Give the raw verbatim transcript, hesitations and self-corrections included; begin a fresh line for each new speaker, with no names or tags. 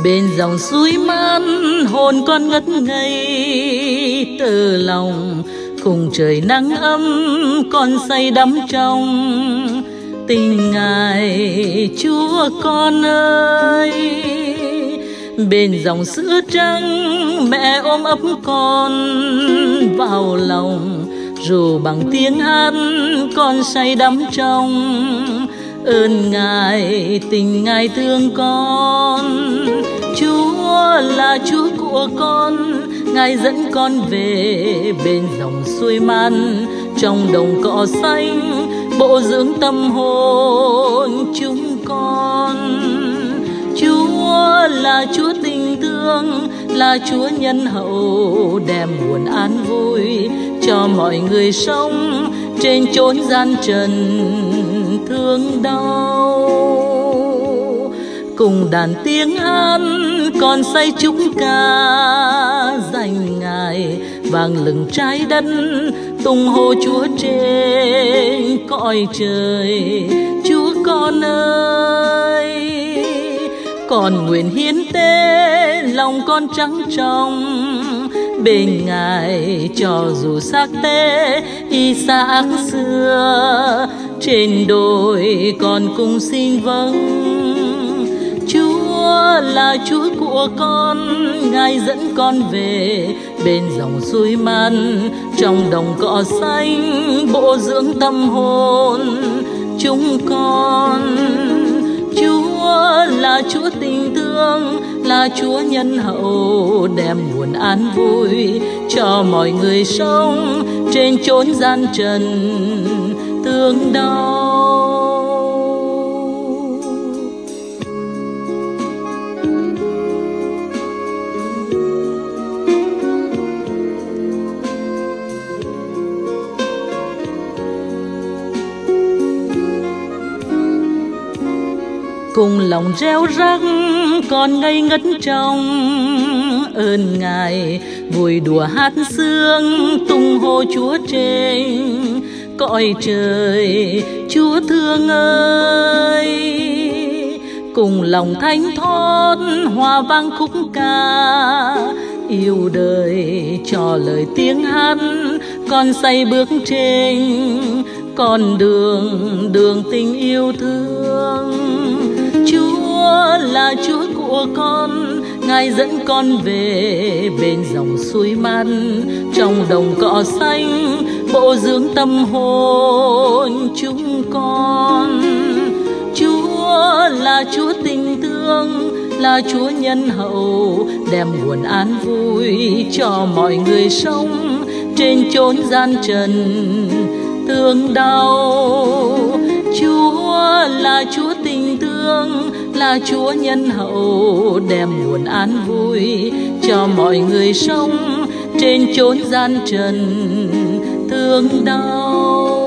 Bên dòng suối mát hồn con ngất ngây từ lòng, cùng trời nắng ấm con say đắm trong tình Ngài Chúa con ơi. Bên dòng sữa trắng mẹ ôm ấp con vào lòng, dù bằng tiếng hát con say đắm trong ơn Ngài, tình Ngài thương con. Chúa là Chúa của con, Ngài dẫn con về bên dòng suối mát, trong đồng cỏ xanh bổ dưỡng tâm hồn chúng con. Chúa là Chúa tình thương, là Chúa nhân hậu, đem nguồn an vui cho mọi người sống trên chốn gian trần thương đau. Cùng đàn tiếng hát con say chúc ca dành Ngài, vang lừng trái đất tung hô Chúa trên cõi trời. Chúa con ơi, con nguyện hiến tế lòng con trắng trong bên Ngài, cho dù xác tế y xác xưa trên đồi con cùng xin vâng. Chúa là Chúa của con, Ngài dẫn con về bên dòng suối mát, trong đồng cỏ xanh bổ dưỡng tâm hồn chúng con. Chúa là Chúa tình thương, là Chúa nhân hậu, đem nguồn an vui cho mọi người sống trên chốn gian trần thương đau. Cùng lòng reo rắc con ngây ngất trong ơn Ngài, vui đùa hát sướng tung hô Chúa trên cõi trời. Chúa thương ơi, cùng lòng thánh thót hòa vang khúc ca yêu đời, cho lời tiếng hát con say bước trên con đường đường tình yêu thương. Chúa là Chúa của con, Ngài dẫn con về bên dòng suối mát, trong đồng cỏ xanh bổ dưỡng tâm hồn chúng con. Chúa là Chúa tình thương, là Chúa nhân hậu, đem nguồn an vui cho mọi người sống trên chốn gian trần thương đau. Chúa là Chúa tình thương, là Chúa nhân hậu, đem nguồn an vui cho mọi người sống trên chốn gian trần thương đau.